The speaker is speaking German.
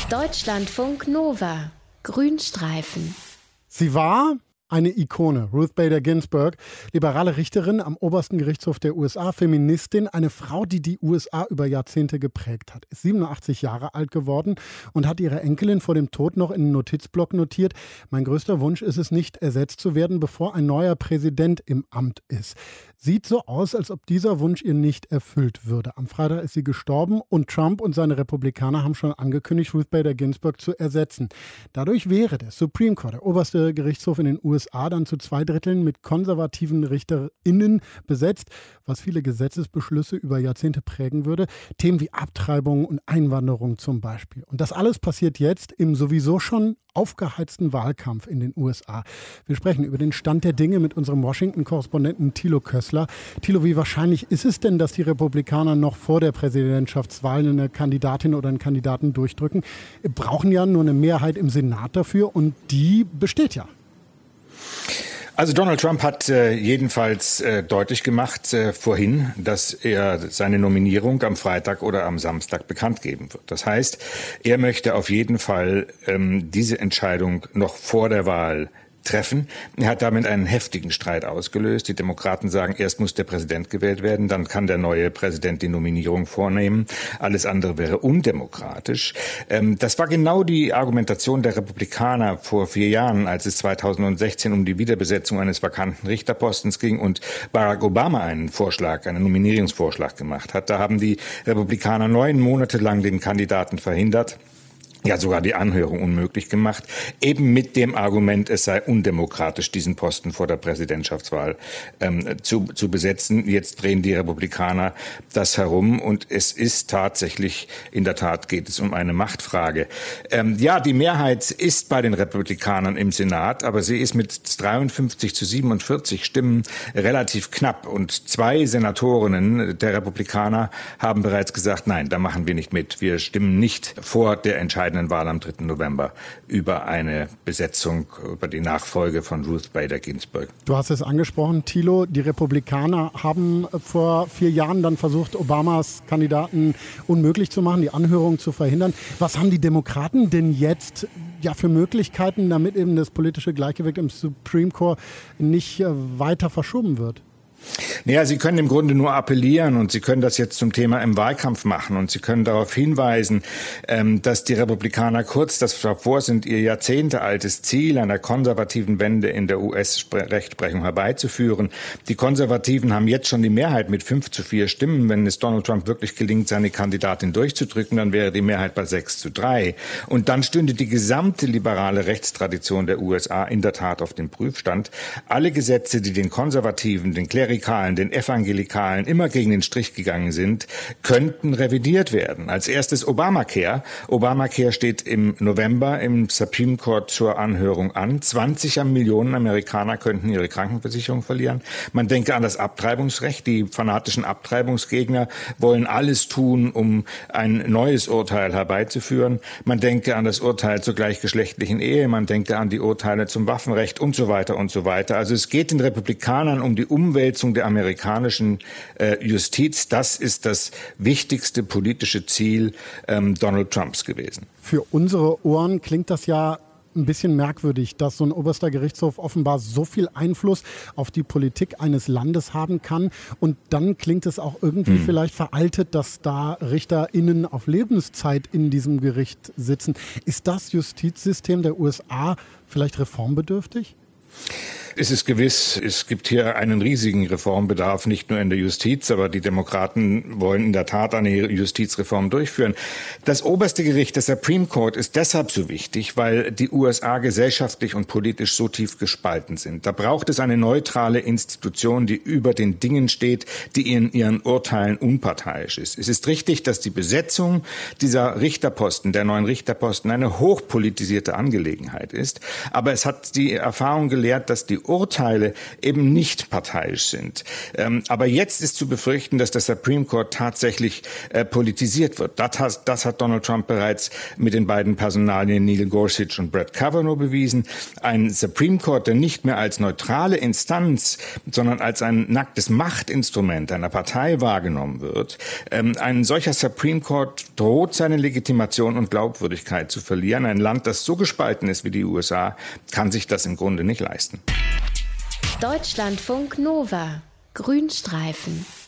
Deutschlandfunk Nova. Grünstreifen. Sie war eine Ikone, Ruth Bader Ginsburg, liberale Richterin am obersten Gerichtshof der USA, Feministin, eine Frau, die die USA über Jahrzehnte geprägt hat. Ist 87 Jahre alt geworden und hat ihre Enkelin vor dem Tod noch in den Notizblock notiert: Mein größter Wunsch ist es nicht, ersetzt zu werden, bevor ein neuer Präsident im Amt ist. Sieht so aus, als ob dieser Wunsch ihr nicht erfüllt würde. Am Freitag ist sie gestorben und Trump und seine Republikaner haben schon angekündigt, Ruth Bader Ginsburg zu ersetzen. Dadurch wäre der Supreme Court, der oberste Gerichtshof in den USA, dann zu 2/3 mit konservativen RichterInnen besetzt, was viele Gesetzesbeschlüsse über Jahrzehnte prägen würde. Themen wie Abtreibung und Einwanderung zum Beispiel. Und das alles passiert jetzt im sowieso schon aufgeheizten Wahlkampf in den USA. Wir sprechen über den Stand der Dinge mit unserem Washington-Korrespondenten Thilo Kössler. Thilo, wie wahrscheinlich ist es denn, dass die Republikaner noch vor der Präsidentschaftswahl eine Kandidatin oder einen Kandidaten durchdrücken? Wir brauchen ja nur eine Mehrheit im Senat dafür und die besteht ja. Also Donald Trump hat jedenfalls deutlich gemacht vorhin, dass er seine Nominierung am Freitag oder am Samstag bekannt geben wird. Das heißt, er möchte auf jeden Fall diese Entscheidung noch vor der Wahl treffen. Er hat damit einen heftigen Streit ausgelöst. Die Demokraten sagen, erst muss der Präsident gewählt werden, dann kann der neue Präsident die Nominierung vornehmen. Alles andere wäre undemokratisch. Das war genau die Argumentation der Republikaner vor 4 Jahren, als es 2016 um die Wiederbesetzung eines vakanten Richterpostens ging und Barack Obama einen Nominierungsvorschlag gemacht hat. Da haben die Republikaner 9 Monate lang den Kandidaten verhindert. Ja, sogar die Anhörung unmöglich gemacht, eben mit dem Argument, es sei undemokratisch, diesen Posten vor der Präsidentschaftswahl zu besetzen. Jetzt drehen die Republikaner das herum und es ist tatsächlich, in der Tat geht es um eine Machtfrage. Ja, die Mehrheit ist bei den Republikanern im Senat, aber sie ist mit 53-47 Stimmen relativ knapp und 2 Senatorinnen der Republikaner haben bereits gesagt, nein, da machen wir nicht mit. Wir stimmen nicht vor der Entscheidung Wahl am 3. November über eine Besetzung, über die Nachfolge von Ruth Bader Ginsburg. Du hast es angesprochen, Thilo, die Republikaner haben vor 4 Jahren dann versucht, Obamas Kandidaten unmöglich zu machen, die Anhörung zu verhindern. Was haben die Demokraten denn jetzt für Möglichkeiten, damit eben das politische Gleichgewicht im Supreme Court nicht weiter verschoben wird? Naja, Sie können im Grunde nur appellieren und Sie können das jetzt zum Thema im Wahlkampf machen und Sie können darauf hinweisen, dass die Republikaner kurz davor sind, ihr jahrzehntealtes Ziel einer konservativen Wende in der US-Rechtsprechung herbeizuführen. Die Konservativen haben jetzt schon die Mehrheit mit 5-4 Stimmen. Wenn es Donald Trump wirklich gelingt, seine Kandidatin durchzudrücken, dann wäre die Mehrheit bei 6-3. Und dann stünde die gesamte liberale Rechtstradition der USA in der Tat auf dem Prüfstand. Alle Gesetze, die den Konservativen, den Klerikalen, den Evangelikalen immer gegen den Strich gegangen sind, könnten revidiert werden. Als erstes Obamacare. Obamacare steht im November im Supreme Court zur Anhörung an. 20 Millionen Amerikaner könnten ihre Krankenversicherung verlieren. Man denke an das Abtreibungsrecht. Die fanatischen Abtreibungsgegner wollen alles tun, um ein neues Urteil herbeizuführen. Man denke an das Urteil zur gleichgeschlechtlichen Ehe. Man denke an die Urteile zum Waffenrecht und so weiter und so weiter. Also es geht den Republikanern um die Umwälzung der amerikanischen Justiz. Das ist das wichtigste politische Ziel Donald Trumps gewesen. Für unsere Ohren klingt das ja ein bisschen merkwürdig, dass so ein oberster Gerichtshof offenbar so viel Einfluss auf die Politik eines Landes haben kann. Und dann klingt es auch irgendwie vielleicht veraltet, dass da RichterInnen auf Lebenszeit in diesem Gericht sitzen. Ist das Justizsystem der USA vielleicht reformbedürftig? Es ist gewiss, es gibt hier einen riesigen Reformbedarf, nicht nur in der Justiz, aber die Demokraten wollen in der Tat eine Justizreform durchführen. Das oberste Gericht, das Supreme Court, ist deshalb so wichtig, weil die USA gesellschaftlich und politisch so tief gespalten sind. Da braucht es eine neutrale Institution, die über den Dingen steht, die in ihren Urteilen unparteiisch ist. Es ist richtig, dass die Besetzung dieser Richterposten, der neuen Richterposten, eine hochpolitisierte Angelegenheit ist. Aber es hat die Erfahrung gelehrt, dass die Urteile eben nicht parteiisch sind. Aber jetzt ist zu befürchten, dass der Supreme Court tatsächlich politisiert wird. Das hat Donald Trump bereits mit den beiden Personalien Neil Gorsuch und Brett Kavanaugh bewiesen. Ein Supreme Court, der nicht mehr als neutrale Instanz, sondern als ein nacktes Machtinstrument einer Partei wahrgenommen wird. Ein solcher Supreme Court droht seine Legitimation und Glaubwürdigkeit zu verlieren. Ein Land, das so gespalten ist wie die USA, kann sich das im Grunde nicht leisten. Deutschlandfunk Nova. Grünstreifen.